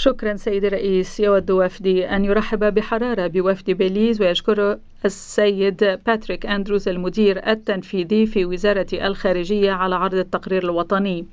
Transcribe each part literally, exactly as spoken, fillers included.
شكرا سيدي الرئيس. يود وفدي أن يرحب بحرارة بوفد بيليز ويشكر السيد باتريك أندروز المدير التنفيذي في وزارة الخارجية على عرض التقرير الوطني.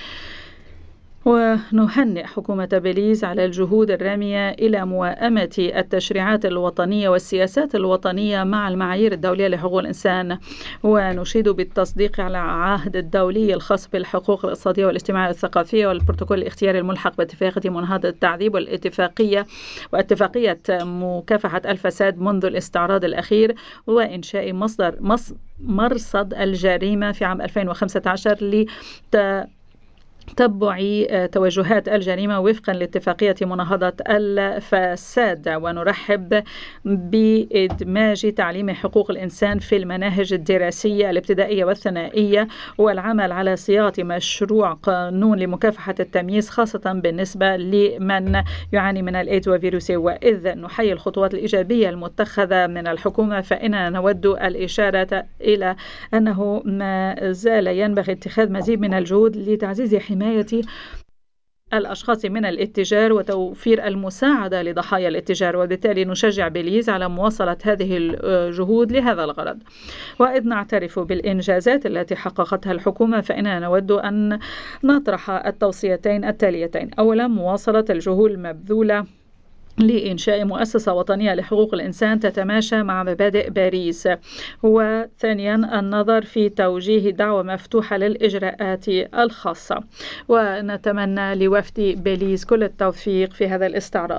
ونهنئ حكومة بيليز على الجهود الرامية إلى موائمة التشريعات الوطنية والسياسات الوطنية مع المعايير الدولية لحقوق الإنسان، ونشيد بالتصديق على العهد الدولي الخاص بالحقوق الاقتصادية والاجتماعية والثقافية والبروتوكول الاختياري الملحق باتفاقية مناهضة التعذيب والاتفاقية واتفاقية مكافحة الفساد منذ الاستعراض الأخير، وإنشاء مصدر مرصد الجريمة في عام ألفين وخمسة عشر لت تبع توجهات الجريمة وفقا لاتفاقية مناهضة الفساد. ونرحب بإدماج تعليم حقوق الإنسان في المناهج الدراسية الابتدائية والثانوية والعمل على صياغة مشروع قانون لمكافحة التمييز خاصة بالنسبة لمن يعاني من الإيدز وفيروسه. وإذ نحيي الخطوات الإيجابية المتخذة من الحكومة، فإننا نود الإشارة إلى أنه ما زال ينبغي اتخاذ مزيد من الجهود لتعزيز حماية الأشخاص من الاتجار وتوفير المساعدة لضحايا الاتجار، وبالتالي نشجع بيليز على مواصلة هذه الجهود لهذا الغرض. وإذ نعترف بالإنجازات التي حققتها الحكومة، فإننا نود أن نطرح التوصيتين التاليتين: أولا، مواصلة الجهود المبذولة لإنشاء مؤسسة وطنية لحقوق الإنسان تتماشى مع مبادئ باريس. وثانيا، النظر في توجيه دعوة مفتوحة للإجراءات الخاصة. ونتمنى لوفد بيليز كل التوفيق في هذا الاستعراض.